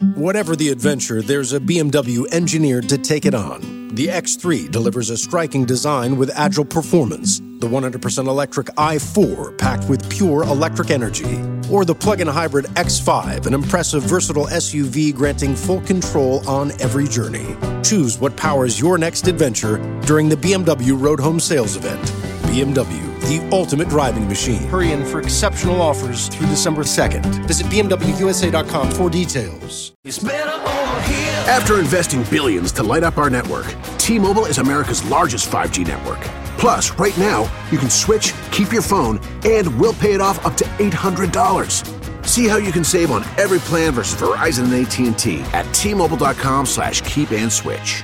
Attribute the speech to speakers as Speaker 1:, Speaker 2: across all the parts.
Speaker 1: Whatever the adventure, there's a BMW engineered to take it on. The X3 delivers a striking design with agile performance. The 100% electric i4 packed with pure electric energy. Or the plug-in hybrid X5, an impressive versatile SUV granting full control on every journey. Choose what powers your next adventure during the BMW Road Home Sales Event. BMW, the ultimate driving machine. Hurry in for exceptional offers through December 2nd. Visit BMWUSA.com for details.
Speaker 2: After investing billions to light up our network, T-Mobile is America's largest 5G network. Plus, right now, you can switch, keep your phone, and we'll pay it off up to $800. See how you can save on every plan versus Verizon and AT&T at T-Mobile.com/keep-and-switch.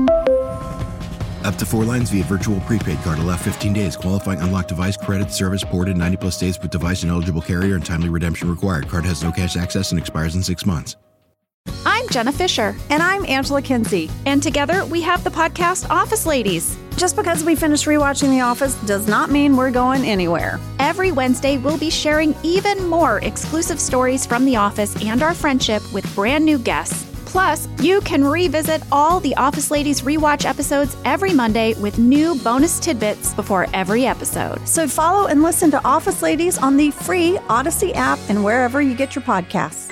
Speaker 3: Up to 4 lines via virtual prepaid card. Allow 15 days. Qualifying unlocked device credit service ported 90-plus days with device and eligible carrier and timely redemption required. Card has no cash access and expires in 6 months.
Speaker 4: I'm Jenna Fisher.
Speaker 5: And I'm Angela Kinsey.
Speaker 4: And together we have the podcast Office Ladies.
Speaker 5: Just because we finished rewatching The Office does not mean we're going anywhere.
Speaker 4: Every Wednesday, we'll be sharing even more exclusive stories from The Office and our friendship with brand new guests. Plus, you can revisit all the Office Ladies rewatch episodes every Monday with new bonus tidbits before every episode.
Speaker 5: So follow and listen to Office Ladies on the free Odyssey app and wherever you get your podcasts.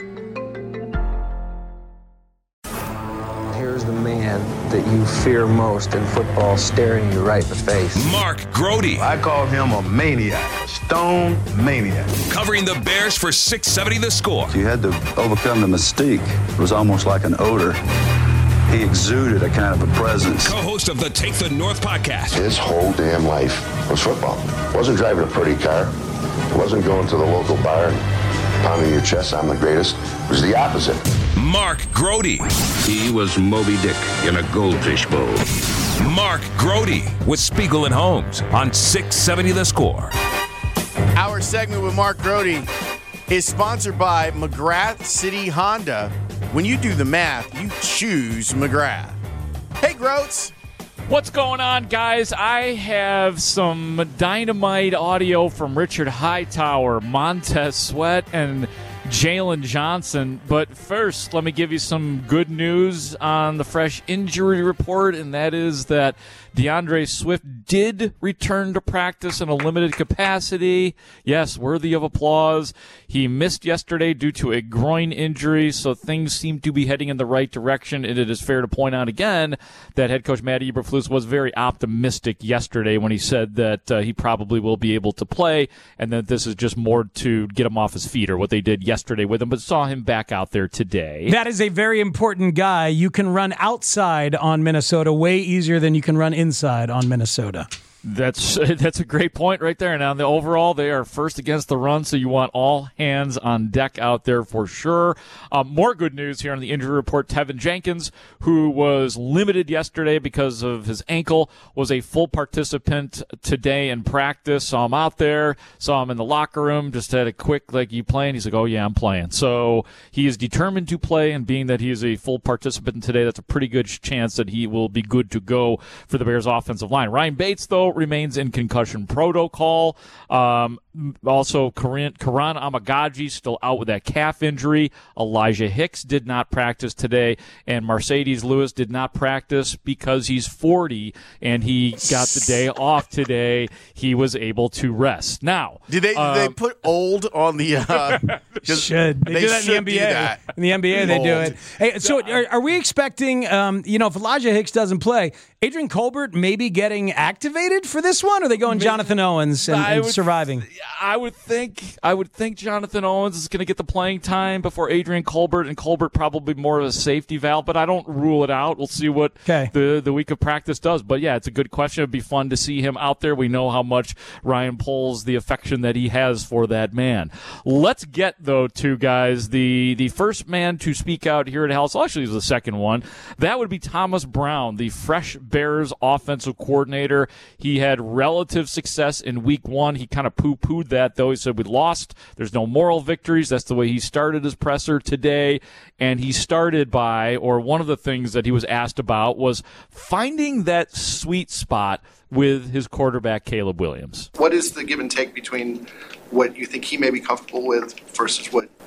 Speaker 6: Here's the man that you fear most in football staring you right in the face.
Speaker 7: Mark Grody.
Speaker 8: I call him a maniac, stone maniac.
Speaker 7: Covering the Bears for 670 The Score.
Speaker 9: You had to overcome the mystique. It was almost like an odor. He exuded a kind of a presence.
Speaker 7: Co-host of the Take the North podcast.
Speaker 10: His whole damn life was football. Wasn't driving a pretty car. Wasn't going to the local bar and pounding your chest, I'm the greatest. It was the opposite.
Speaker 7: Mark Grody.
Speaker 11: He was Moby Dick in a goldfish bowl.
Speaker 7: Mark Grody with Spiegel and Holmes on 670 The Score.
Speaker 12: Our segment with Mark Grody is sponsored by McGrath City Honda. When you do the math, you choose McGrath. Hey, Groats.
Speaker 13: What's going on, guys? I have some dynamite audio from Richard Hightower, Montez Sweat, and Jalen Johnson. But first, let me give you some good news on the fresh injury report, and that is that DeAndre Swift did return to practice in a limited capacity. Yes, worthy of applause. He missed yesterday due to a groin injury, so things seem to be heading in the right direction. And it is fair to point out again that head coach Matty Eberflus was very optimistic yesterday when he said that he probably will be able to play, and that this is just more to get him off his feet, or what they did yesterday with him, but saw him back out there today.
Speaker 14: That is a very important guy. You can run outside on Minnesota way easier than you can run inside on Minnesota.
Speaker 13: That's a great point right there. Now, the overall, they are first against the run, so you want all hands on deck out there for sure. More good news here on the injury report. Tevin Jenkins, who was limited yesterday because of his ankle, was a full participant today in practice. Saw him out there, saw him in the locker room, just had a quick, you playing? He's like, oh, yeah, I'm playing. So he is determined to play, and being that he is a full participant today, that's a pretty good chance that he will be good to go for the Bears offensive line. Ryan Bates, though, remains in concussion protocol. Also, Karan Amagaji still out with that calf injury. Elijah Hicks did not practice today, and Mercedes Lewis did not practice because he's 40 and he got the day off today. He was able to rest. Now,
Speaker 12: did they put old on the?
Speaker 14: Should they do that in the NBA? In the NBA, they do it. Hey, so are we expecting? If Elijah Hicks doesn't play, Adrian Colbert maybe getting activated for this one? Or are they going Jonathan Owens and surviving?
Speaker 13: I would think Jonathan Owens is going to get the playing time before Adrian Colbert, and Colbert probably more of a safety valve, but I don't rule it out. We'll see what the week of practice does. But yeah, it's a good question. It'd be fun to see him out there. We know how much Ryan Poles, the affection that he has for that man. Let's get, though, to, guys, the first man to speak out here at House. Actually, it was the second one. That would be Thomas Brown, the fresh Bears offensive coordinator. He had relative success in week one. He kind of poo-pooed that, though. He said, we lost. There's no moral victories. That's the way he started his presser today. And he started by, or one of the things that he was asked about was finding that sweet spot with his quarterback, Caleb Williams.
Speaker 15: What is the give and take between what you think he may be comfortable with versus what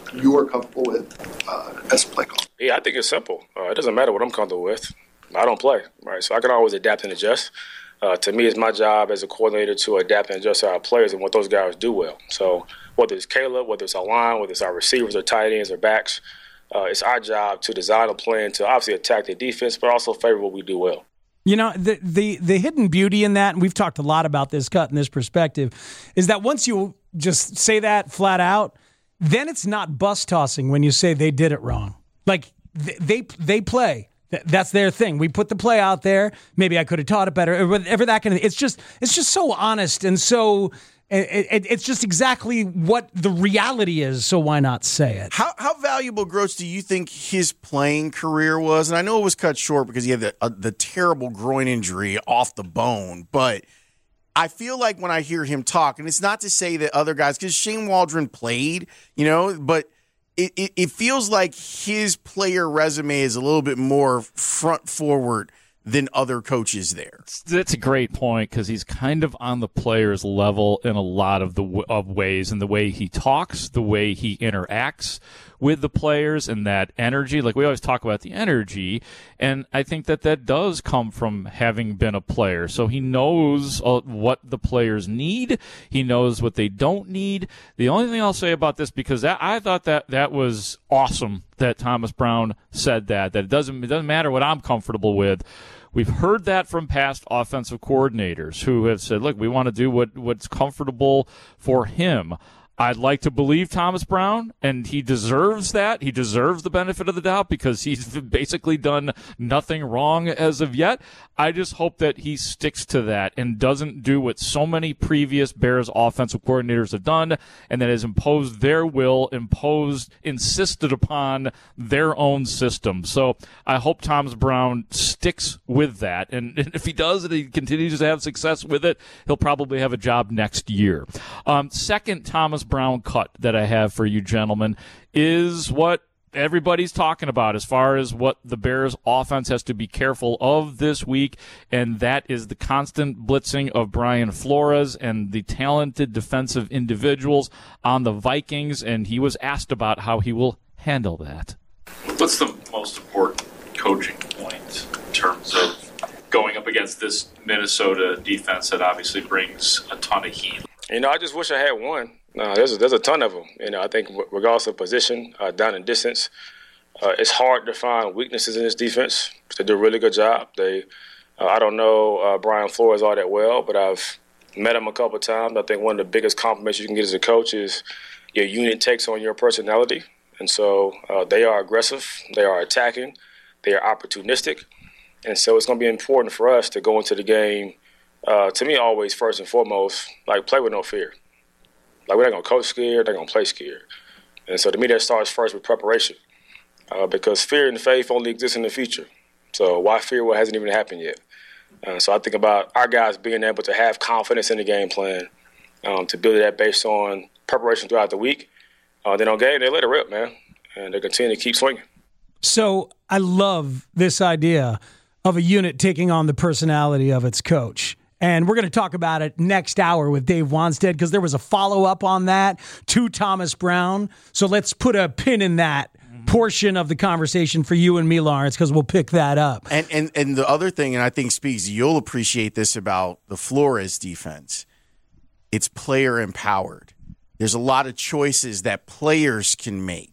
Speaker 15: you are comfortable with as a play caller?
Speaker 16: Yeah, I think it's simple. It doesn't matter what I'm comfortable with. I don't play, right? So I can always adapt and adjust. To me, it's my job as a coordinator to adapt and adjust our players and what those guys do well. So whether it's Caleb, whether it's our line, whether it's our receivers or tight ends or backs, it's our job to design a plan to obviously attack the defense, but also favor what we do well.
Speaker 14: You know, the hidden beauty in that, and we've talked a lot about this, Cut, in this perspective, is that once you just say that flat out, then it's not bus tossing when you say they did it wrong. Like, they play. That's their thing. We put the play out there. Maybe I could have taught it better. Or whatever that kind of. It's just so honest and so. It's just exactly what the reality is. So why not say it?
Speaker 12: How valuable, Groats, do you think his playing career was? And I know it was cut short because he had the terrible groin injury off the bone. But I feel like when I hear him talk, and it's not to say that other guys, because Shane Waldron played, but. It feels like his player resume is a little bit more front forward than other coaches there.
Speaker 13: That's a great point because he's kind of on the player's level in a lot of ways, and the way he talks, the way he interacts with the players, and that energy. Like we always talk about the energy, and I think that does come from having been a player. So he knows what the players need. He knows what they don't need. The only thing I'll say about this, because I thought that was awesome that Thomas Brown said that it doesn't matter what I'm comfortable with. We've heard that from past offensive coordinators who have said, look, we want to do what's comfortable for him. I'd like to believe Thomas Brown, and he deserves that. He deserves the benefit of the doubt because he's basically done nothing wrong as of yet. I just hope that he sticks to that and doesn't do what so many previous Bears offensive coordinators have done, and that has imposed their will, insisted upon their own system. So I hope Thomas Brown sticks with that. And if he does and he continues to have success with it, he'll probably have a job next year. Second Thomas Brown cut that I have for you gentlemen is what everybody's talking about as far as what the Bears offense has to be careful of this week, and that is the constant blitzing of Brian Flores and the talented defensive individuals on the Vikings, and he was asked about how he will handle that.
Speaker 17: What's the most important coaching point in terms of going up against this Minnesota defense that obviously brings a ton of heat?
Speaker 16: I just wish I had one. There's a ton of them. I think regardless of position, down and distance, it's hard to find weaknesses in this defense. They do a really good job. I don't know Brian Flores all that well, but I've met him a couple of times. I think one of the biggest compliments you can get as a coach is your unit takes on your personality. And so they are aggressive, they are attacking, they are opportunistic. And so it's going to be important for us to go into the game, to me always first and foremost, like play with no fear. Like, we're not going to coach scared, they're going to play scared. And so to me, that starts first with preparation because fear and faith only exist in the future. So why fear what hasn't even happened yet? So I think about our guys being able to have confidence in the game plan, to build that based on preparation throughout the week. Then on game, they let it rip, man, and they continue to keep swinging.
Speaker 14: So I love this idea of a unit taking on the personality of its coach. And we're going to talk about it next hour with Dave Wanstead because there was a follow-up on that to Thomas Brown. So let's put a pin in that portion of the conversation for you and me, Lawrence, because we'll pick that up.
Speaker 12: And the other thing, and I think Speaks, you'll appreciate this about the Flores defense, it's player empowered. There's a lot of choices that players can make.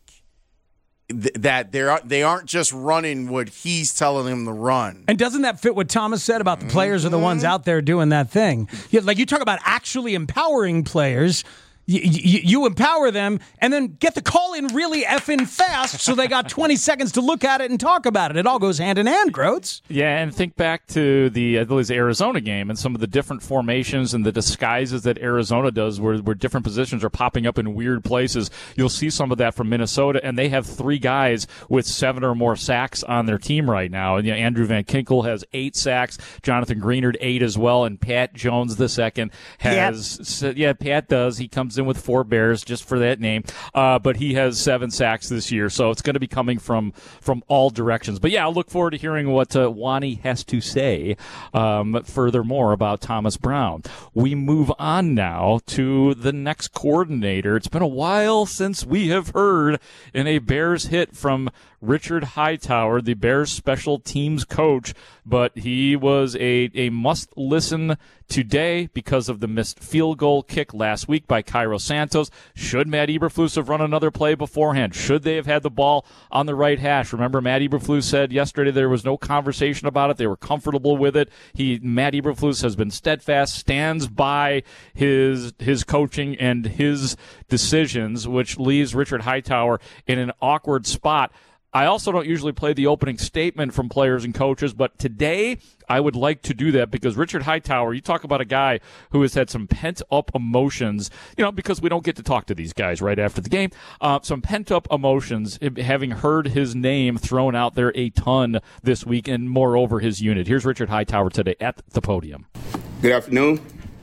Speaker 12: That they aren't just running what he's telling them to run.
Speaker 14: And doesn't that fit what Thomas said about the players are the ones out there doing that thing? Like you talk about actually empowering players. You empower them and then get the call in really effing fast so they got 20 seconds to look at it and talk about it. It all goes hand in hand, Groats.
Speaker 13: Yeah, and think back to the Arizona game and some of the different formations and the disguises that Arizona does where different positions are popping up in weird places. You'll see some of that from Minnesota, and they have 3 guys with 7 or more sacks on their team right now. And Andrew Van Ginkel has 8 sacks, Jonathan Greenard 8 as well, and Pat Jones II has... Yeah, Pat does. He comes comes in with 4 Bears just for that name. But he has 7 sacks this year, so it's going to be coming from all directions. But, yeah, I'll look forward to hearing what Wani has to say furthermore about Thomas Brown. We move on now to the next coordinator. It's been a while since we have heard in a Bears hit from Richard Hightower, the Bears special teams coach, but he was a must-listen today because of the missed field goal kick last week by Cairo Santos. Should Matt Eberflus have run another play beforehand? Should they have had the ball on the right hash? Remember, Matt Eberflus said yesterday there was no conversation about it. They were comfortable with it. Matt Eberflus has been steadfast, stands by his coaching and his decisions, which leaves Richard Hightower in an awkward spot. I also don't usually play the opening statement from players and coaches, but today I would like to do that because Richard Hightower, you talk about a guy who has had some pent-up emotions, because we don't get to talk to these guys right after the game, some pent-up emotions, having heard his name thrown out there a ton this week, and moreover his unit. Here's Richard Hightower today at the podium.
Speaker 18: Good afternoon.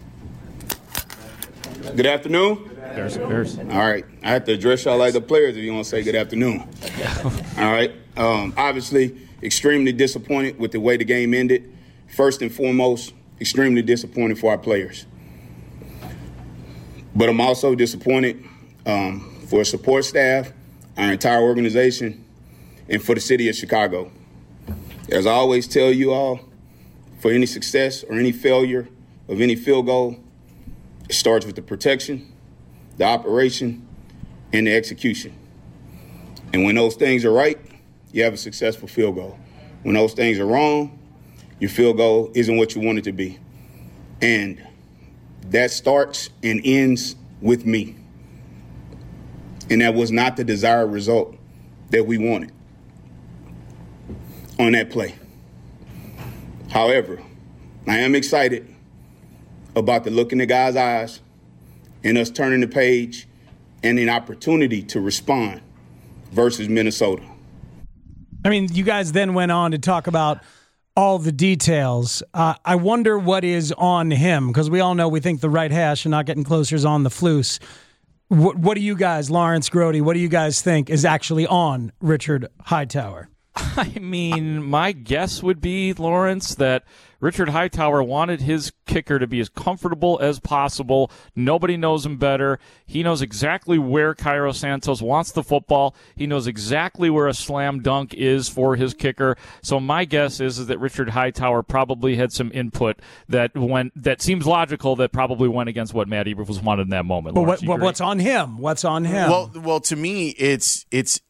Speaker 18: Good afternoon.
Speaker 13: Bears.
Speaker 18: All right. I have to address y'all like the players if you want to say good afternoon. All right. Obviously, extremely disappointed with the way the game ended. First and foremost, extremely disappointed for our players. But I'm also disappointed for our support staff, our entire organization, and for the city of Chicago. As I always tell you all, for any success or any failure of any field goal, it starts with the protection, the operation, and the execution. And when those things are right, you have a successful field goal. When those things are wrong, your field goal isn't what you want it to be. And that starts and ends with me. And that was not the desired result that we wanted on that play. However, I am excited about the look in the guy's eyes and us turning the page and an opportunity to respond versus Minnesota.
Speaker 14: I mean, you guys then went on to talk about all the details. I wonder what is on him, because we all know we think the right hash and not getting closer is on the Flus. What do you guys, Lawrence, Grody, what do you guys think is actually on Richard Hightower?
Speaker 13: I mean, my guess would be, Lawrence, that Richard Hightower wanted his kicker to be as comfortable as possible. Nobody knows him better. He knows exactly where Cairo Santos wants the football. He knows exactly where a slam dunk is for his kicker. So my guess is that Richard Hightower probably had some input that seems logical, that probably went against what Matt Eberflus wanted in that moment.
Speaker 14: Well, what's on him? What's on him?
Speaker 12: Well, to me, it's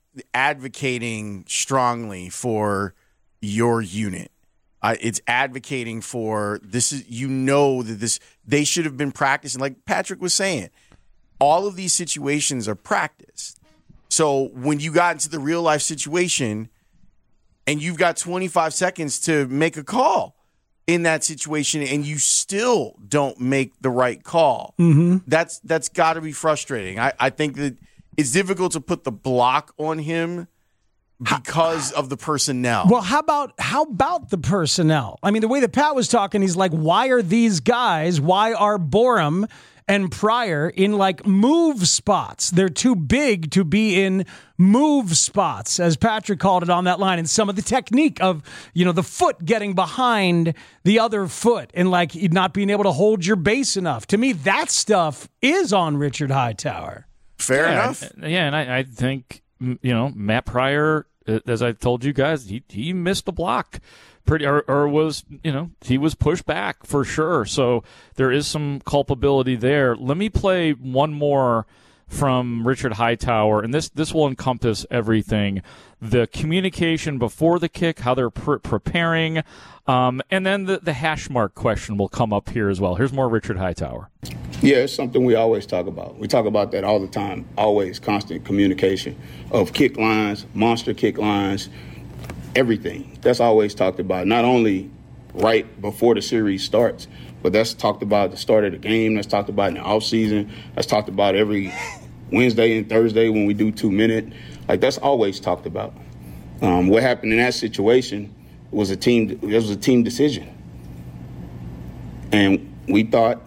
Speaker 12: advocating strongly for your unit. It's advocating for this is, that they should have been practicing. Like Patrick was saying, all of these situations are practiced. So when you got into the real life situation and you've got 25 seconds to make a call in that situation and you still don't make the right call, that's got to be frustrating. I think that it's difficult to put the block on him because of the personnel.
Speaker 14: Well, how about the personnel? I mean, the way that Pat was talking, he's like, why are these guys, why are Borum and Pryor in like move spots? They're too big to be in move spots, as Patrick called it on that line. And some of the technique of, the foot getting behind the other foot and like not being able to hold your base enough. To me, that stuff is on Richard Hightower.
Speaker 12: Fair enough.
Speaker 13: Yeah, and I think, Matt Pryor, as I told you guys, he missed the block or was, he was pushed back for sure. So there is some culpability there. Let me play one more from Richard Hightower, and this will encompass everything. The communication before the kick, how they're preparing, and then the hash mark question will come up here as well. Here's more Richard Hightower.
Speaker 18: Yeah, it's something we always talk about. We talk about that all the time, always constant communication of kick lines, monster kick lines, everything. That's always talked about, not only right before the series starts, but that's talked about at the start of the game. That's talked about in the offseason. That's talked about every Wednesday and Thursday when we do 2-minute. Like, that's always talked about. What happened in that situation was a team decision. And we thought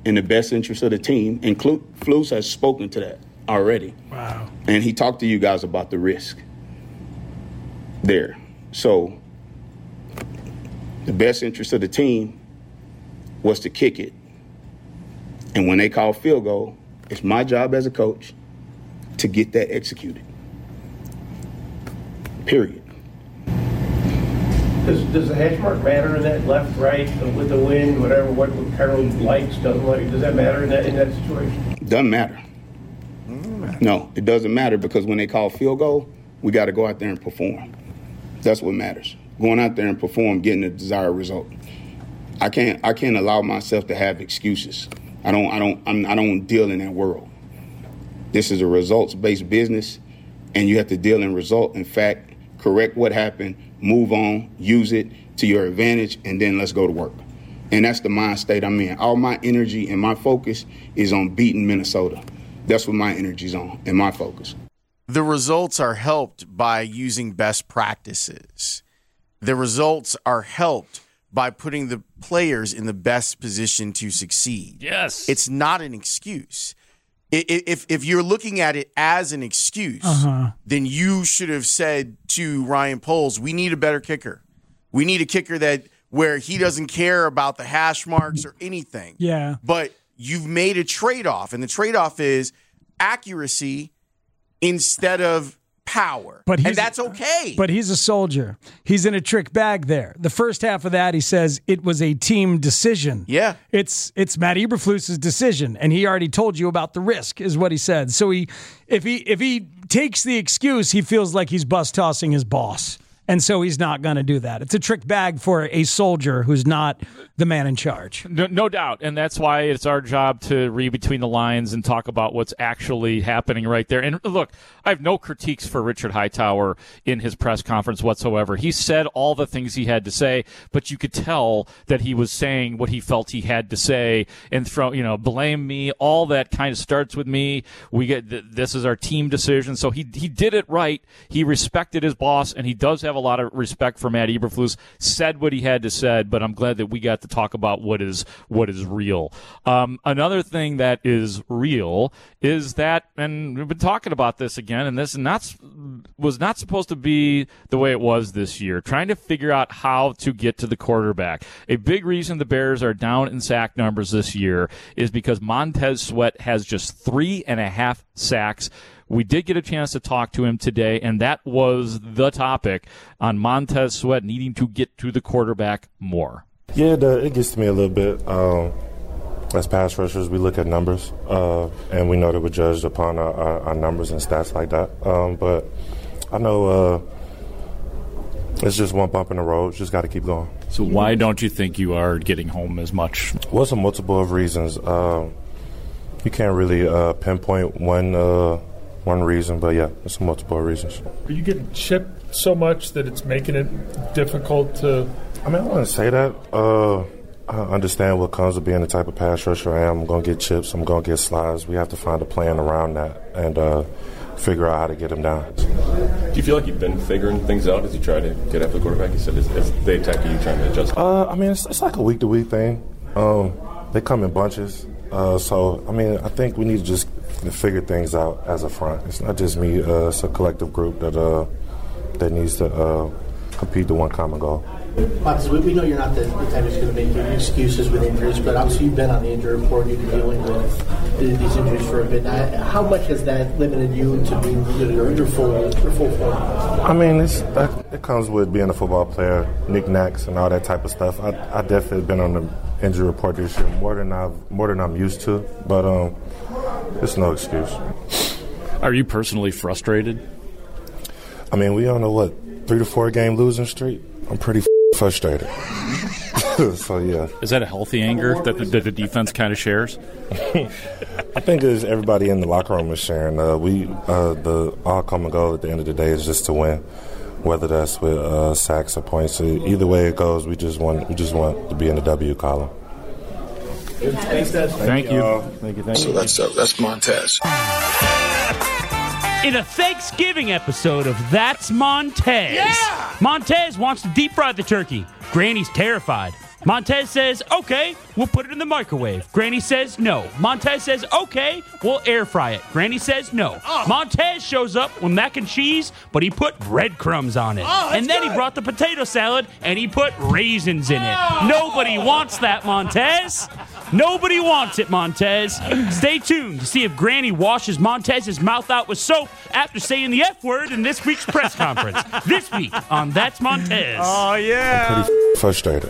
Speaker 18: in the best interest of the team, and Flus has spoken to that already.
Speaker 14: Wow.
Speaker 18: And he talked to you guys about the risk there. So the best interest of the team was to kick it. And when they call field goal, it's my job as a coach to get that executed. Period.
Speaker 19: Does the hash mark matter in that left, right, with the wind, whatever, what Carroll likes, doesn't like? Does that matter in that situation?
Speaker 18: Doesn't matter. No, it doesn't matter, because when they call field goal, we got to go out there and perform. That's what matters. Going out there and perform, getting the desired result. I can't allow myself to have excuses. I don't deal in that world. This is a results-based business, and you have to deal in result. In fact, correct what happened, move on, use it to your advantage, and then let's go to work. And that's the mind state I'm in. All my energy and my focus is on beating Minnesota. That's what my energy's on and my focus.
Speaker 12: The results are helped by using best practices. The results are helped by putting the players in the best position to succeed.
Speaker 13: Yes.
Speaker 12: It's not an excuse. If you're looking at it as an excuse, then you should have said to Ryan Poles, we need a better kicker. We need a kicker where he doesn't care about the hash marks or anything.
Speaker 14: Yeah.
Speaker 12: But you've made a trade-off, and the trade-off is accuracy instead of power. And that's okay.
Speaker 14: But he's a soldier. He's in a trick bag there. The first half of that, he says it was a team decision.
Speaker 12: Yeah.
Speaker 14: It's Matt Eberflus's decision, and he already told you about the risk, is what he said. So if he takes the excuse, he feels like he's bus tossing his boss. And so he's not going to do that. It's a trick bag for a soldier who's not the man in charge.
Speaker 13: No doubt. And that's why it's our job to read between the lines and talk about what's actually happening right there. And look, I have no critiques for Richard Hightower in his press conference whatsoever. He said all the things he had to say, but you could tell that he was saying what he felt he had to say and blame me. All that kind of starts with me. This is our team decision. So he did it right. He respected his boss, and he does have a lot of respect for Matt Eberflus, said what he had to say, but I'm glad that we got to talk about what is real. Another thing that is real is that, and we've been talking about this again, and this was not supposed to be the way it was this year, trying to figure out how to get to the quarterback. A big reason the Bears are down in sack numbers this year is because Montez Sweat has just 3.5 sacks. We did get a chance to talk to him today, and that was the topic on Montez Sweat needing to get to the quarterback more.
Speaker 20: Yeah, it gets to me a little bit. As pass rushers, we look at numbers, and we know that we're judged upon our numbers and stats like that. But I know it's just one bump in the road. Just got to keep going.
Speaker 13: So why don't you think you are getting home as much?
Speaker 20: Well, it's a multiple of reasons. You can't really pinpoint one reason, but yeah, it's multiple reasons.
Speaker 21: Are you getting chipped so much that it's making it difficult to...
Speaker 20: I wouldn't say that. I understand what comes with being the type of pass rusher I am. I'm going to get chips. I'm going to get slides. We have to find a plan around that and figure out how to get them down.
Speaker 22: Do you feel like you've been figuring things out as you try to get after the quarterback? You said as they attack you, trying to adjust?
Speaker 20: It's like a week-to-week thing. They come in bunches. I think we need to just figure things out as a front. It's not just me. It's a collective group that needs to compete to one common goal.
Speaker 23: Montez, we know you're not the type that's going to make any excuses with injuries, but obviously you've been on the injury report. You've been dealing with these injuries for a bit. How much has that limited you to be your full form?
Speaker 20: It comes with being a football player, knickknacks and all that type of stuff. I definitely been on the injury report this year more than I'm used to, but it's no excuse.
Speaker 13: Are you personally frustrated?
Speaker 20: We on a 3 to 4 game losing streak. I'm pretty frustrated. So yeah.
Speaker 13: Is that a healthy anger that the defense kind of shares?
Speaker 20: I think it's everybody in the locker room is sharing. The all common goal at the end of the day is just to win, whether that's with sacks or points. So either way it goes, we just want to be in the W column.
Speaker 21: Thanks, Dad.
Speaker 13: Thank you.
Speaker 22: Thank you. So that's Montez.
Speaker 24: In a Thanksgiving episode of That's Montez. Yeah! Montez wants to deep fry the turkey. Granny's terrified. Montez says, okay, we'll put it in the microwave. Granny says no. Montez says, okay, we'll air fry it. Granny says no. Montez shows up with mac and cheese, but he put breadcrumbs on it. And then he brought the potato salad, and he put raisins in it. Nobody wants that, Montez. Nobody wants it, Montez. Stay tuned to see if Granny washes Montez's mouth out with soap after saying the F word in this week's press conference. This week on That's Montez.
Speaker 14: Oh, yeah.
Speaker 20: Pretty frustrated.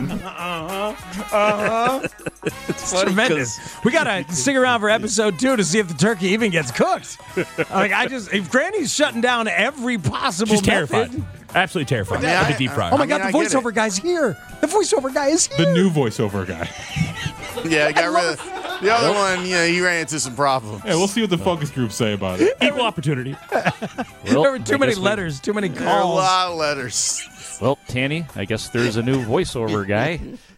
Speaker 14: It's tremendous. We got to stick around for episode 2 to see if the turkey even gets cooked. If Granny's shutting down every possible
Speaker 1: She's terrified.
Speaker 14: method.
Speaker 1: Absolutely terrified.
Speaker 12: Yeah,
Speaker 1: With the deep fryer.
Speaker 14: Oh, my God, the voiceover guy's here. The voiceover guy is here.
Speaker 2: The new voiceover guy.
Speaker 12: Yeah, got rid of the other one. Yeah, he ran into some problems.
Speaker 2: Yeah, we'll see what the focus groups say about it.
Speaker 1: Equal opportunity.
Speaker 14: There were too many letters, too many
Speaker 12: There are a
Speaker 14: calls.
Speaker 12: lot of letters.
Speaker 13: Well, Tanny, I guess there's a new voiceover guy.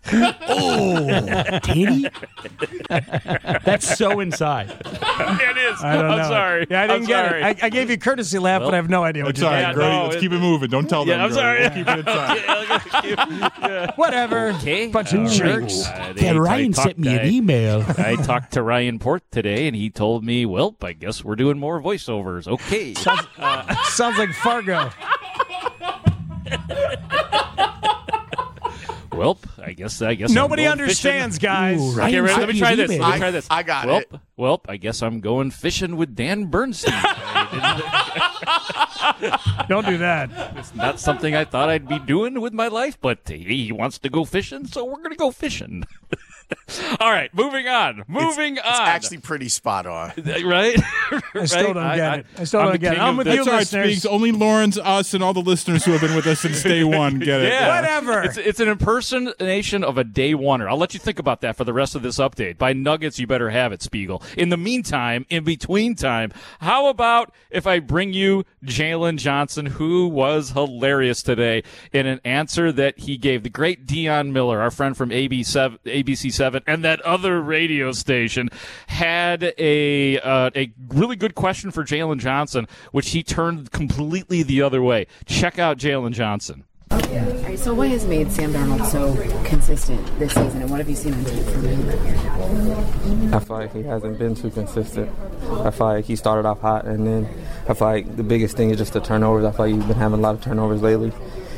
Speaker 24: Tanny? That's so inside.
Speaker 13: It is.
Speaker 14: I don't know.
Speaker 13: I'm sorry.
Speaker 14: Yeah, I didn't get
Speaker 13: sorry.
Speaker 14: it. I gave you a courtesy laugh, but I have no idea what
Speaker 2: It's
Speaker 14: you
Speaker 2: all
Speaker 14: did.
Speaker 2: right, Grady.
Speaker 13: no,
Speaker 2: Let's keep it moving. Don't tell them.
Speaker 13: I'm sorry.
Speaker 2: We'll keep it inside.
Speaker 14: Whatever.
Speaker 13: Okay.
Speaker 14: Bunch of jerks.
Speaker 24: Ryan sent me an email.
Speaker 13: I talked to Ryan Port today, and he told me, well, I guess we're doing more voiceovers. Okay.
Speaker 14: Sounds like Fargo.
Speaker 13: Well, I guess.
Speaker 14: Nobody
Speaker 13: I'm going
Speaker 14: understands,
Speaker 13: fishing.
Speaker 14: guys.
Speaker 24: Ooh,
Speaker 13: Okay,
Speaker 24: Ryan
Speaker 13: let me try this.
Speaker 24: email.
Speaker 13: Let me try this.
Speaker 12: I got it.
Speaker 13: Well, I guess I'm going fishing with Dan Bernstein.
Speaker 14: Don't do that.
Speaker 13: It's not something I thought I'd be doing with my life, but he wants to go fishing, so we're going to go fishing. All right, moving on.
Speaker 12: It's actually pretty spot on.
Speaker 13: Right?
Speaker 14: I still don't get it. I still don't get it. I'm with you,
Speaker 2: That's all right,
Speaker 14: listeners.
Speaker 2: Speaks. Only Lawrence, us, and all the listeners who have been with us since day one get it.
Speaker 13: Yeah.
Speaker 14: Whatever.
Speaker 13: It's an impersonation of a day oneer. I'll let you think about that for the rest of this update. By Nuggets, you better have it, Spiegel. In the meantime, in between time, how about if I bring you Jalen Johnson, who was hilarious today in an answer that he gave. The great Dion Miller, our friend from ABC7, and that other radio station, had a really good question for Jalen Johnson, which he turned completely the other way. Check out Jalen Johnson.
Speaker 3: All right, so what has made Sam Darnold so consistent this season, and what have you seen on tape from him?
Speaker 4: I feel like he hasn't been too consistent. I feel like he started off hot, and then I feel like the biggest thing is just the turnovers. I feel like he's been having a lot of turnovers lately,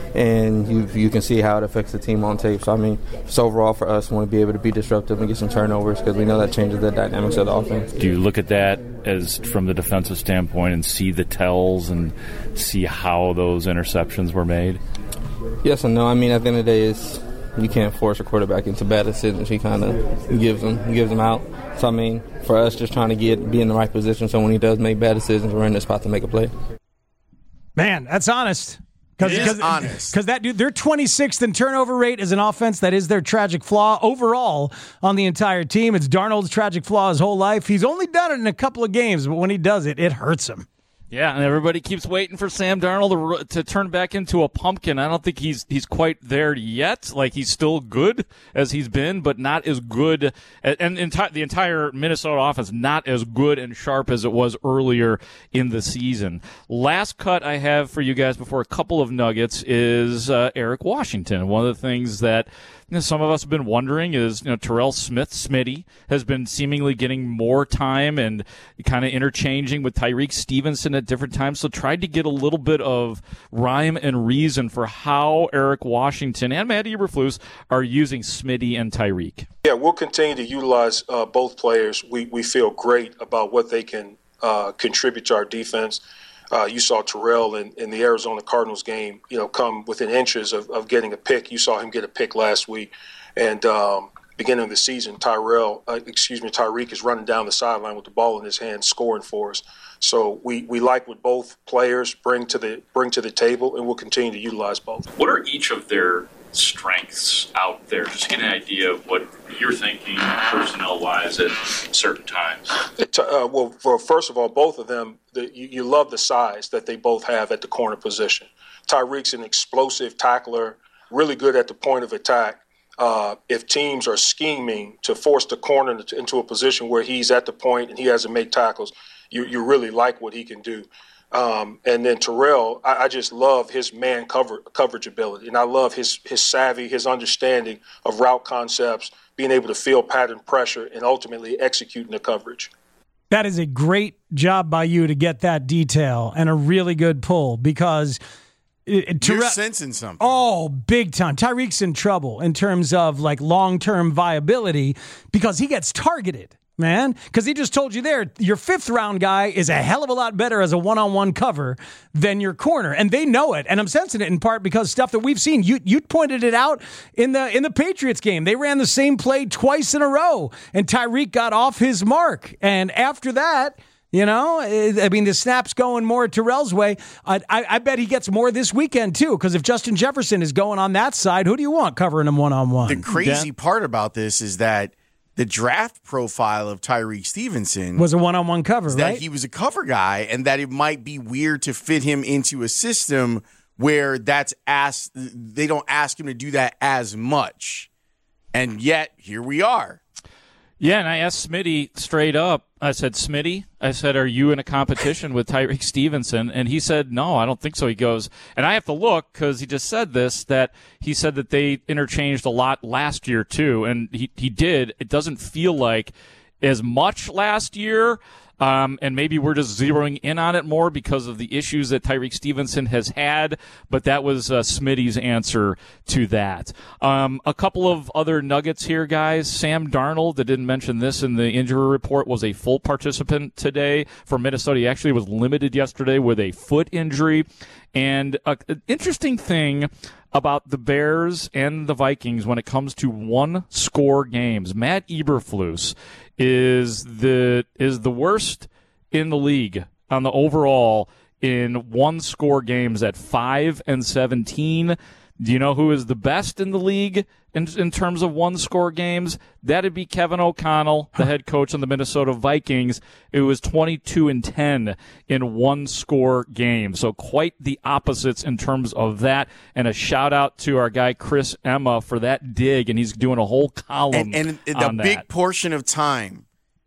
Speaker 4: and you can see how it affects the team on tape. So, I mean, just overall for us, we want to be able to be disruptive and get some turnovers because we know that changes the dynamics of the offense.
Speaker 25: Do you look at that as from the defensive standpoint and see the tells and see how those interceptions were made?
Speaker 4: Yes and no. I mean, at the end of the day, you can't force a quarterback into bad decisions. He kind of gives them out. So, I mean, for us, just trying to be in the right position so when he does make bad decisions, we're in the spot to make a play.
Speaker 14: Man, that's honest.
Speaker 12: It is honest.
Speaker 14: Because that dude, they're 26th in turnover rate as an offense. That is their tragic flaw overall on the entire team. It's Darnold's tragic flaw his whole life. He's only done it in a couple of games, but when he does it, it hurts him.
Speaker 13: Yeah, and everybody keeps waiting for Sam Darnold to turn back into a pumpkin. I don't think he's quite there yet. Like, he's still good as he's been, but not as good. And the entire Minnesota offense not as good and sharp as it was earlier in the season. Last cut I have for you guys before a couple of nuggets is Eric Washington. One of the things that some of us have been wondering is, Terrell Smitty has been seemingly getting more time and kind of interchanging with Tyreek Stevenson at different times. So tried to get a little bit of rhyme and reason for how Eric Washington and Matt Eberflus are using Smitty and Tyreek.
Speaker 26: Yeah, we'll continue to utilize both players. We feel great about what they can contribute to our defense. You saw Terrell in the Arizona Cardinals game, come within inches of getting a pick. You saw him get a pick last week. And beginning of the season, Tyreek is running down the sideline with the ball in his hand, scoring for us. So we like what both players bring to the table, and we'll continue to utilize both.
Speaker 17: What are each of their strengths out there? Just get an idea of what you're thinking personnel-wise at certain times.
Speaker 26: First of all, both of them, you love the size that they both have at the corner position. Tyreek's an explosive tackler, really good at the point of attack. If teams are scheming to force the corner into a position where he's at the point and he has to make tackles, you really like what he can do. And then Terrell, I just love his man coverage ability, and I love his savvy, his understanding of route concepts, being able to feel pattern pressure, and ultimately executing the coverage.
Speaker 14: That is a great job by you to get that detail and a really good pull because
Speaker 12: you're sensing something.
Speaker 14: Oh, big time. Tyreek's in trouble in terms of like long-term viability because he gets targeted, man. Because he just told you there, your 5th-round guy is a hell of a lot better as a one-on-one cover than your corner, and they know it. And I'm sensing it in part because stuff that we've seen. You pointed it out in the Patriots game. They ran the same play twice in a row, and Tyreek got off his mark. And after that, the snap's going more Terrell's way. I bet he gets more this weekend, too, because if Justin Jefferson is going on that side, who do you want covering him one-on-one?
Speaker 12: The crazy part about this is that the draft profile of Tyreek Stevenson
Speaker 14: was a one-on-one cover,
Speaker 12: that
Speaker 14: right?
Speaker 12: He was a cover guy, and that it might be weird to fit him into a system where they don't ask him to do that as much. And yet, here we are.
Speaker 13: Yeah, and I asked Smitty straight up. I said, Smitty, are you in a competition with Tyreek Stevenson? And he said, no, I don't think so. He goes, and I have to look because he just said this, that he said that they interchanged a lot last year too. And he did. It doesn't feel like as much last year. And maybe we're just zeroing in on it more because of the issues that Tyreek Stevenson has had, but that was Smitty's answer to that. A couple of other nuggets here, guys. Sam Darnold, I didn't mention this in the injury report, was a full participant today for Minnesota. He actually was limited yesterday with a foot injury. And an interesting thing about the Bears and the Vikings when it comes to one-score games, Matt Eberflus is the worst in the league on the overall in one-score games at 5-17. Do you know who is the best in the league in terms of one-score games? That'd be Kevin O'Connell, the head coach of the Minnesota Vikings. It was 22-10 in one-score games. So quite the opposites in terms of that. And a shout-out to our guy Chris Emma for that dig, and he's doing a whole column
Speaker 12: and
Speaker 13: on
Speaker 12: the big portion of time,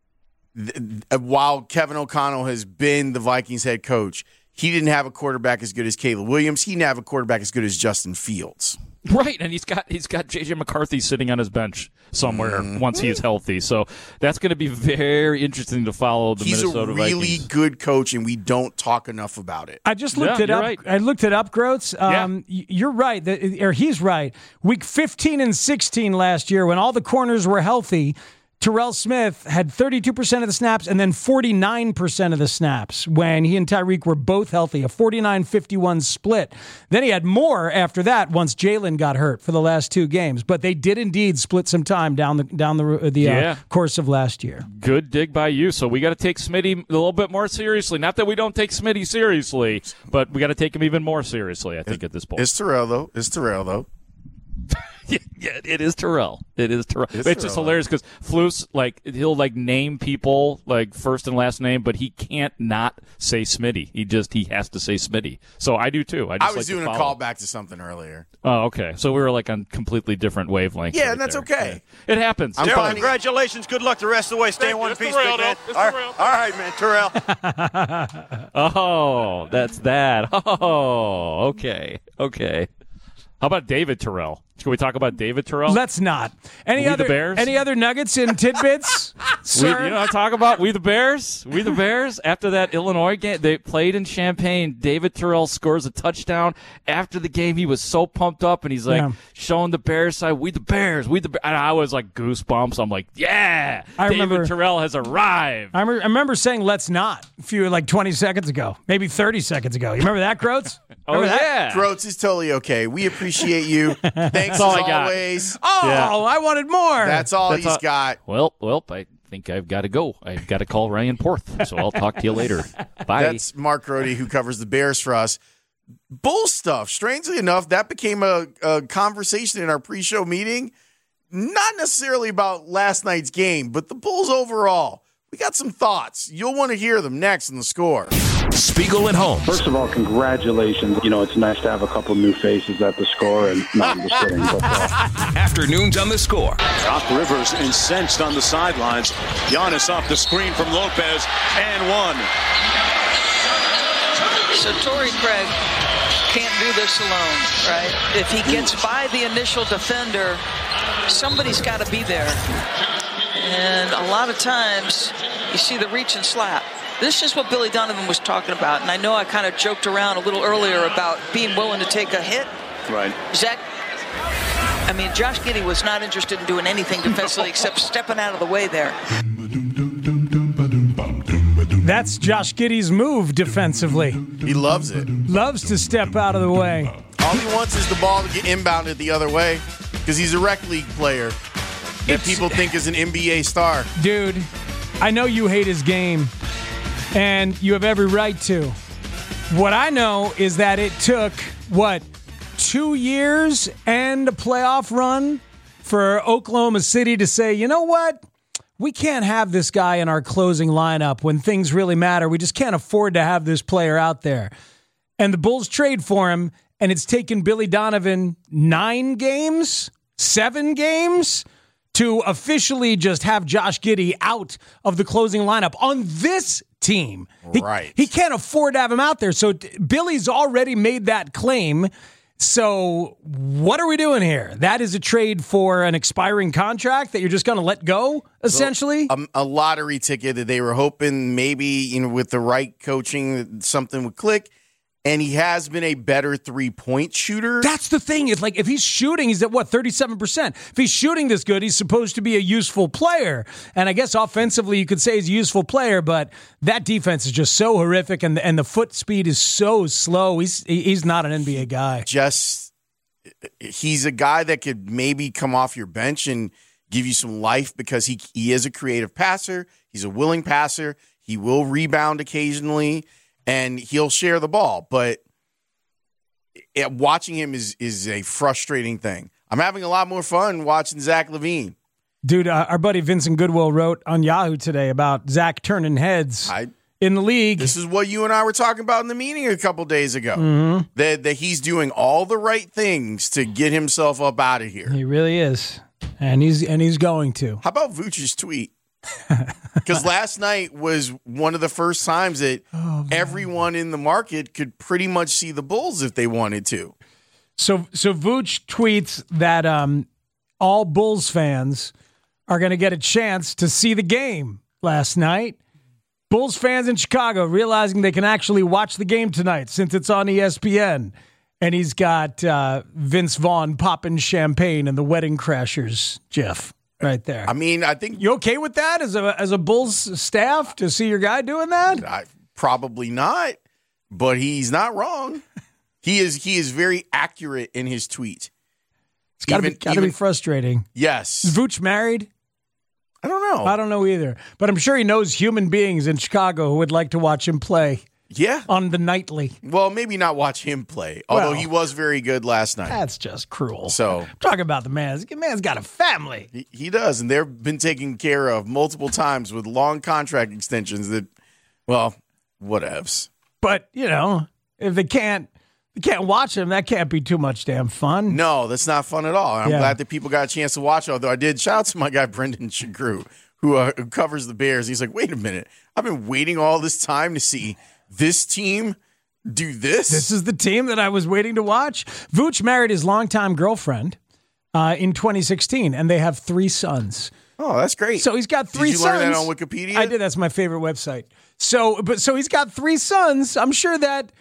Speaker 12: while Kevin O'Connell has been the Vikings head coach, he didn't have a quarterback as good as Caleb Williams. He didn't have a quarterback as good as Justin Fields.
Speaker 13: Right, and he's got J.J. McCarthy sitting on his bench somewhere once he is healthy. So that's going to be very interesting to follow the Minnesota Vikings.
Speaker 12: He's a really good coach, and we don't talk enough about it.
Speaker 14: I just looked it up. Right. I looked it up, Groats. You're right, or he's right. Week 15 and 16 last year, when all the corners were healthy, Terrell Smith had 32% of the snaps and then 49% of the snaps when he and Tyreek were both healthy, a 49-51 split. Then he had more after that once Jalen got hurt for the last 2 games. But they did indeed split some time down the course of last year.
Speaker 13: Good dig by you. So we got to take Smitty a little bit more seriously. Not that we don't take Smitty seriously, but we got to take him even more seriously, I think, at this point.
Speaker 12: It's Terrell, though.
Speaker 13: Yeah, it is Terrell. It's just hilarious because Flus, he'll name people first and last name, but he can't not say Smitty. He has to say Smitty. So I do too.
Speaker 12: I was doing a callback to something earlier.
Speaker 13: Oh, okay. So we were on completely different wavelengths.
Speaker 12: Yeah, and that's okay.
Speaker 13: It happens.
Speaker 1: Daryl, congratulations. Good luck the rest of the way. Stay in one piece, big man. All right, man. Terrell.
Speaker 13: Oh, that's that. Oh, okay. How about David Terrell? Can we talk about David Terrell?
Speaker 14: Let's not. Any other nuggets and tidbits? Sir?
Speaker 13: You know what I'm talking about? We the Bears? After that Illinois game, they played in Champaign. David Terrell scores a touchdown. After the game, he was so pumped up, and he's showing the Bears side. We the Bears. And I was goosebumps. I'm like, yeah, David Terrell has arrived.
Speaker 14: I remember saying let's not a few 20 seconds ago, maybe 30 seconds ago. You remember that, Groats?
Speaker 13: Yeah.
Speaker 12: Groats is totally okay. We appreciate you. Thanks
Speaker 13: That's all
Speaker 12: as
Speaker 13: I got.
Speaker 12: always.
Speaker 14: Oh, yeah. I wanted more.
Speaker 12: That's all he's got.
Speaker 13: Well, I think I've got to go. I've got to call Ryan Porth, so I'll talk to you later. Bye.
Speaker 12: That's Mark Grody, who covers the Bears for us. Bull stuff. Strangely enough, that became a conversation in our pre-show meeting. Not necessarily about last night's game, but the Bulls overall. We got some thoughts. You'll want to hear them next in The Score.
Speaker 7: Spiegel and Holmes.
Speaker 5: First of all, congratulations. It's nice to have a couple new faces at The Score, and not just kidding. But,
Speaker 7: Afternoons on The Score.
Speaker 6: Doc Rivers incensed on the sidelines. Giannis off the screen from Lopez, and one.
Speaker 8: So Torrey Craig can't do this alone, right? If he gets by the initial defender, somebody's got to be there. And a lot of times, you see the reach and slap. This is what Billy Donovan was talking about. And I know I kind of joked around a little earlier about being willing to take a hit.
Speaker 6: Right.
Speaker 8: Zach, I mean, Josh Giddey was not interested in doing anything defensively except stepping out of the way there.
Speaker 14: That's Josh Giddey's move defensively.
Speaker 12: He loves it.
Speaker 14: Loves to step out of the way.
Speaker 12: All he wants is the ball to get inbounded the other way because he's a rec league player that people think is an NBA star.
Speaker 14: Dude, I know you hate his game, and you have every right to. What I know is that it took, 2 years and a playoff run for Oklahoma City to say, you know what? We can't have this guy in our closing lineup when things really matter. We just can't afford to have this player out there. And the Bulls trade for him, and it's taken Billy Donovan 7 games to officially just have Josh Giddey out of the closing lineup on this team.
Speaker 12: Right.
Speaker 14: He can't afford to have him out there. So Billy's already made that claim. So what are we doing here? That is a trade for an expiring contract that you're just going to let go, essentially?
Speaker 12: A lottery ticket that they were hoping maybe, with the right coaching, something would click. And he has been a better 3-point shooter.
Speaker 14: That's the thing. It's like if he's shooting, he's at 37%. If he's shooting this good, he's supposed to be a useful player. And I guess offensively, you could say he's a useful player, but that defense is just so horrific, and the foot speed is so slow. He's not an NBA guy.
Speaker 12: He's a guy that could maybe come off your bench and give you some life because he is a creative passer. He's a willing passer. He will rebound occasionally. And he'll share the ball, but watching him is a frustrating thing. I'm having a lot more fun watching Zach LaVine.
Speaker 14: Dude, our buddy Vincent Goodwill wrote on Yahoo today about Zach turning heads in the league.
Speaker 12: This is what you and I were talking about in the meeting a couple days ago.
Speaker 14: Mm-hmm.
Speaker 12: That he's doing all the right things to get himself up out of here.
Speaker 14: He really is, and he's going to.
Speaker 12: How about Vooch's tweet? Because last night was one of the first times that everyone in the market could pretty much see the Bulls if they wanted to.
Speaker 14: So Vooch tweets that all Bulls fans are going to get a chance to see the game last night. Bulls fans in Chicago realizing they can actually watch the game tonight since it's on ESPN. And he's got Vince Vaughn popping champagne and the Wedding Crashers, Jeff. Right there.
Speaker 12: I mean, I think
Speaker 14: you okay with that as a Bulls staff to see your guy doing that?
Speaker 12: Probably not, but he's not wrong. He is very accurate in his tweet.
Speaker 14: It's got to be frustrating.
Speaker 12: Yes.
Speaker 14: Is Vooch married?
Speaker 12: I don't know.
Speaker 14: I don't know either, but I'm sure he knows human beings in Chicago who would like to watch him play.
Speaker 12: Yeah.
Speaker 14: On the nightly.
Speaker 12: Well, maybe not watch him play, although he was very good last night.
Speaker 14: That's just cruel.
Speaker 12: So
Speaker 14: talk about the man. The man's got a family.
Speaker 12: He does, and they've been taken care of multiple times with long contract extensions that, well, whatevs.
Speaker 14: But, if they can't watch him, that can't be too much damn fun.
Speaker 12: No, that's not fun at all. I'm glad that people got a chance to watch, although I did shout out to my guy, Brendan Shagru, who covers the Bears. He's like, wait a minute. I've been waiting all this time to see this team do this?
Speaker 14: This is the team that I was waiting to watch. Vooch married his longtime girlfriend in 2016, and they have 3 sons.
Speaker 12: Oh, that's great.
Speaker 14: So he's got 3 sons.
Speaker 12: Did you learn that on Wikipedia?
Speaker 14: I did. That's my favorite website. So he's got 3 sons. I'm sure that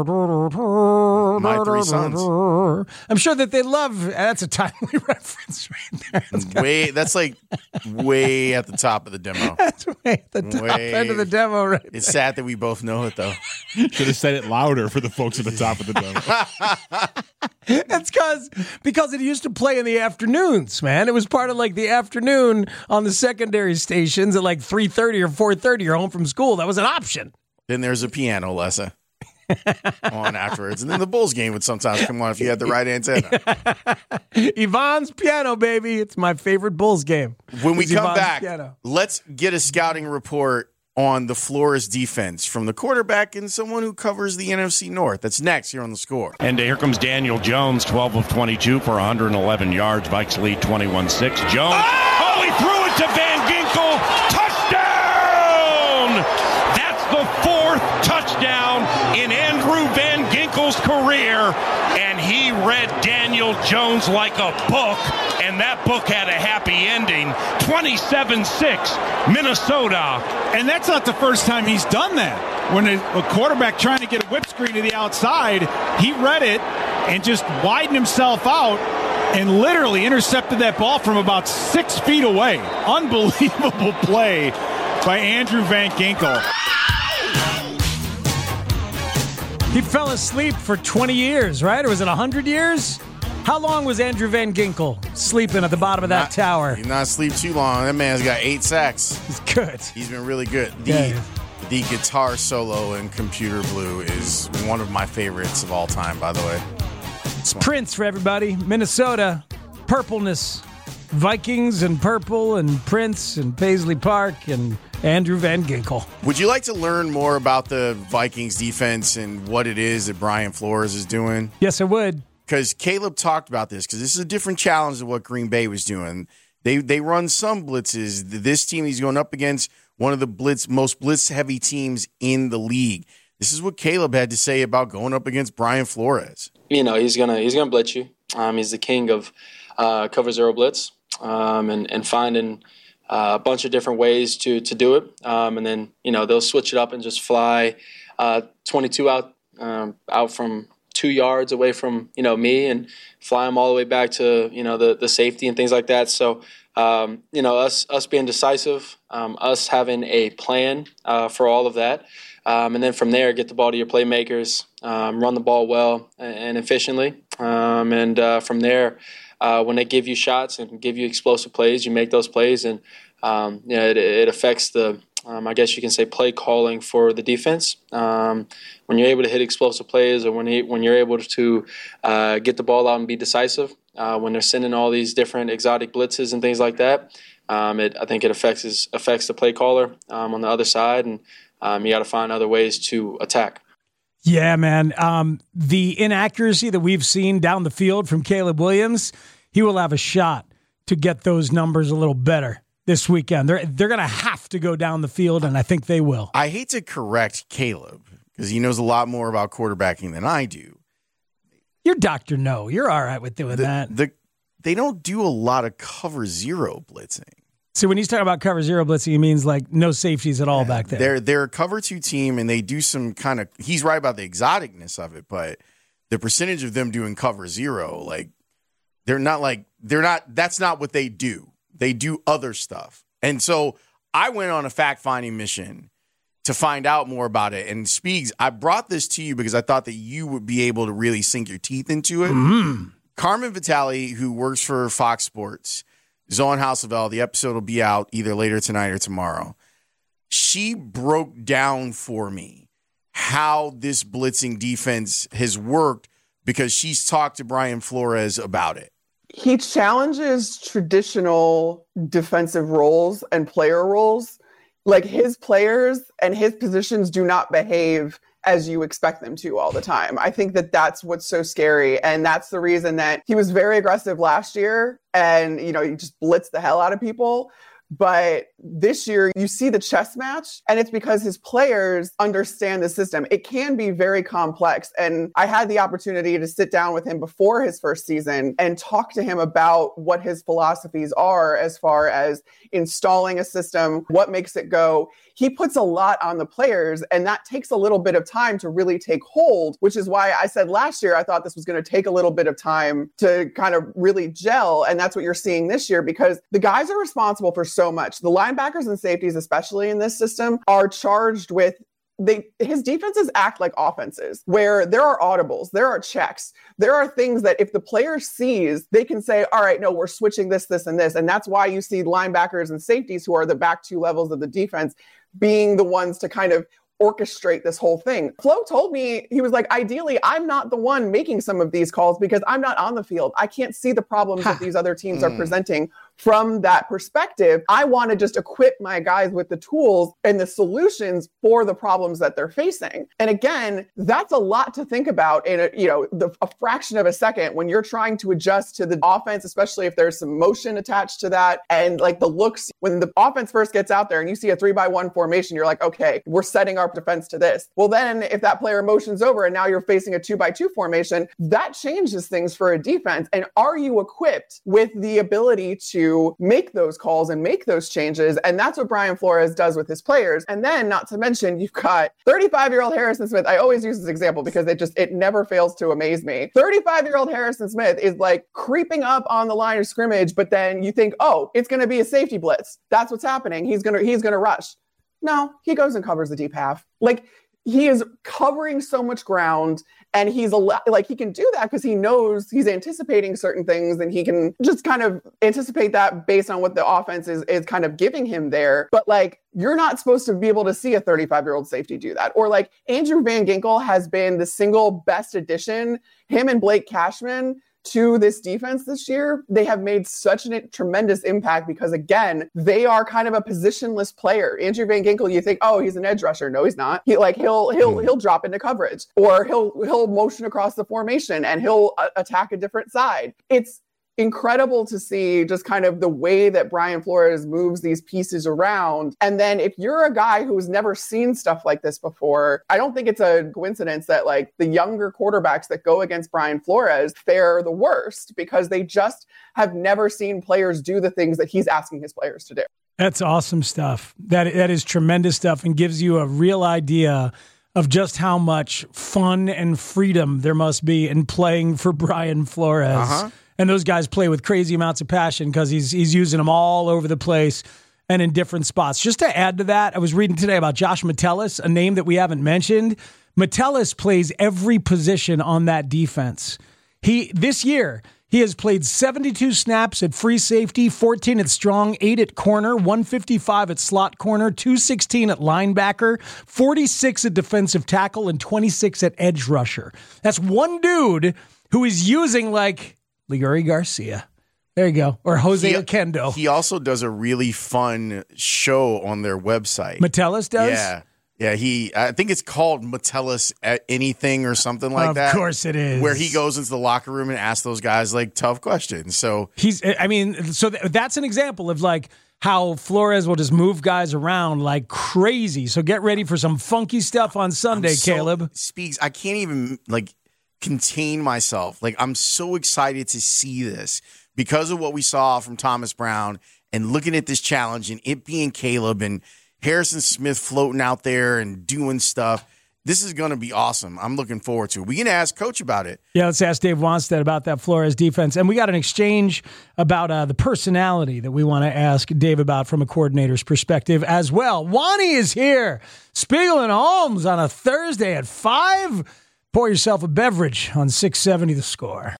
Speaker 12: my 3 sons.
Speaker 14: I'm sure that they love. That's a timely reference right there.
Speaker 12: That's like way at the top of the demo.
Speaker 14: That's way at the top end of the demo, right?
Speaker 12: It's sad that we both know it, though.
Speaker 2: Should have said it louder for the folks at the top of the demo.
Speaker 14: It's because it used to play in the afternoons, man. It was part of like the afternoon on the secondary stations at like 3:30 or 4:30. You're home from school. That was an option.
Speaker 12: Then there's a piano lesson on afterwards. And then the Bulls game would sometimes come on if you had the right antenna.
Speaker 14: Yvonne's piano, baby. It's my favorite Bulls game.
Speaker 12: When we come back, let's get a scouting report on the Flores defense from the quarterback and someone who covers the NFC North. That's next here on The Score.
Speaker 9: And here comes Daniel Jones, 12 of 22 for 111 yards. Vikes lead 21-6. Jones. Oh, he threw it to Van Ginkel. Touchdown! That's the 4th touchdown in Andrew Van Ginkel's career, and he read Daniel Jones like a book, and that book had a happy ending. 27-6, Minnesota.
Speaker 10: And that's not the first time he's done that. When a quarterback trying to get a whip screen to the outside, he read it and just widened himself out and literally intercepted that ball from about 6 feet away. Unbelievable play by Andrew Van Ginkel.
Speaker 14: He fell asleep for 20 years, right? Or was it 100 years? How long was Andrew Van Ginkel sleeping at the bottom of that tower?
Speaker 12: He's not asleep too long. That man's got 8 sacks.
Speaker 14: He's good.
Speaker 12: He's been really good. The guitar solo in Computer Blue is one of my favorites of all time, by the way.
Speaker 14: It's Prince for everybody. Minnesota, purpleness. Vikings and purple and Prince and Paisley Park and Andrew Van Ginkel.
Speaker 12: Would you like to learn more about the Vikings defense and what it is that Brian Flores is doing?
Speaker 14: Yes, I would.
Speaker 12: Because Caleb talked about this, because this is a different challenge than what Green Bay was doing. They run some blitzes. This team, he's going up against one of the most blitz-heavy teams in the league. This is what Caleb had to say about going up against Brian Flores.
Speaker 11: You know, he's gonna blitz you. He's the king of cover zero blitz, and finding a bunch of different ways to do it. And then, you know, they'll switch it up and just fly 22 out from 2 yards away from, you know, me, and fly them all the way back to, you know, the safety and things like that. So, you know, us being decisive, us having a plan for all of that. And then from there, get the ball to your playmakers, run the ball well and efficiently. And from there, when they give you shots and give you explosive plays, you make those plays. And, you know, it affects the, I guess you can say, play calling for the defense. When you're able to hit explosive plays, or when you're able to get the ball out and be decisive, when they're sending all these different exotic blitzes and things like that, I think it affects the play caller on the other side, and you got to find other ways to attack.
Speaker 14: Yeah, man. The inaccuracy that we've seen down the field from Caleb Williams, he will have a shot to get those numbers a little better this weekend. They're going to have to go down the field, and I think they will.
Speaker 12: I hate to correct Caleb because he knows a lot more about quarterbacking than I do.
Speaker 14: You're Dr. No. You're all right with doing that.
Speaker 12: They don't do a lot of cover zero blitzing.
Speaker 14: So when he's talking about cover zero blitzing, he means like no safeties at all back there.
Speaker 12: They're a cover 2 team, and they do some kind of – he's right about the exoticness of it, but the percentage of them doing cover zero, like they're not – that's not what they do. They do other stuff. And so I went on a fact-finding mission to find out more about it. And Speegs, I brought this to you because I thought that you would be able to really sink your teeth into it.
Speaker 14: Mm-hmm.
Speaker 12: Carmen Vitale, who works for Fox Sports, is on House of L. The episode will be out either later tonight or tomorrow. She broke down for me how this blitzing defense has worked because she's talked to Brian Flores about it.
Speaker 15: He challenges traditional defensive roles and player roles. Like, his players and his positions do not behave as you expect them to all the time. I think that that's what's so scary. And that's the reason that he was very aggressive last year and, you know, he just blitzed the hell out of people. But this year, you see the chess match, and it's because his players understand the system. It can be very complex. And I had the opportunity to sit down with him before his first season and talk to him about what his philosophies are as far as installing a system, what makes it go. He puts a lot on the players, and that takes a little bit of time to really take hold, which is why I said last year I thought this was going to take a little bit of time to kind of really gel. And that's what you're seeing this year, because the guys are responsible for so much. The linebackers and safeties, especially in this system, are charged with his defenses act like offenses where there are audibles, there are checks, there are things that if the player sees, they can say, all right, no, we're switching this, this, and this. And that's why you see linebackers and safeties, who are the back 2 levels of the defense, being the ones to kind of orchestrate this whole thing. Flo told me, he was like, ideally, I'm not the one making some of these calls because I'm not on the field. I can't see the problems that these other teams are presenting from that perspective, I want to just equip my guys with the tools and the solutions for the problems that they're facing. And again, that's a lot to think about in a fraction of a second when you're trying to adjust to the offense, especially if there's some motion attached to that. And like the looks, when the offense first gets out there and you see a 3-by-1 formation, you're like, okay, we're setting our defense to this. Well, then if that player motions over and now you're facing a 2-by-2 formation, that changes things for a defense. And are you equipped with the ability to make those calls and make those changes? And that's what Brian Flores does with his players. And then, not to mention, you've got 35-year-old Harrison Smith. I always use this example because it never fails to amaze me. 35-year-old Harrison Smith is like creeping up on the line of scrimmage, but then you think, oh, it's going to be a safety blitz. That's what's happening. He's going to rush. No, he goes and covers the deep half. Like, he is covering so much ground, and he can do that because he knows he's anticipating certain things, and he can just kind of anticipate that based on what the offense is kind of giving him there. But like, you're not supposed to be able to see a 35-year-old safety do that. Or like, Andrew Van Ginkel has been the single best addition, him and Blake Cashman, to this defense this year. They have made such a tremendous impact because, again, they are kind of a positionless player. Andrew Van Ginkel, you think, oh, he's an edge rusher. No, he's not. He'll drop into coverage, or he'll motion across the formation and he'll attack a different side. It's incredible to see just kind of the way that Brian Flores moves these pieces around. And then if you're a guy who's never seen stuff like this before, I don't think it's a coincidence that like the younger quarterbacks that go against Brian Flores fare the worst because they just have never seen players do the things that he's asking his players to do.
Speaker 14: That's awesome stuff. That is tremendous stuff and gives you a real idea of just how much fun and freedom there must be in playing for Brian Flores. Uh-huh. And those guys play with crazy amounts of passion because he's using them all over the place and in different spots. Just to add to that, I was reading today about Josh Metellus, a name that we haven't mentioned. Metellus plays every position on that defense. This year, he has played 72 snaps at free safety, 14 at strong, 8 at corner, 155 at slot corner, 216 at linebacker, 46 at defensive tackle, and 26 at edge rusher. That's one dude who is using like Liguri Garcia. There you go. Or Jose Oquendo.
Speaker 12: He also does a really fun show on their website.
Speaker 14: Metellus does?
Speaker 12: Yeah. I think it's called Metellus at Anything or something like that.
Speaker 14: Of course it is.
Speaker 12: Where he goes into the locker room and asks those guys like tough questions. So
Speaker 14: that's an example of like how Flores will just move guys around like crazy. So get ready for some funky stuff on Sunday, Caleb.
Speaker 12: Speaks. I can't even contain myself. Like, I'm so excited to see this because of what we saw from Thomas Brown and looking at this challenge and it being Caleb and Harrison Smith floating out there and doing stuff. This is going to be awesome. I'm looking forward to it. We can ask Coach about it.
Speaker 14: Yeah, let's ask Dave Wannstedt about that Flores defense. And we got an exchange about the personality that we want to ask Dave about from a coordinator's perspective as well. Wani is here. Spiegel and Holmes on a Thursday at 5. Pour yourself a beverage on 670 The Score.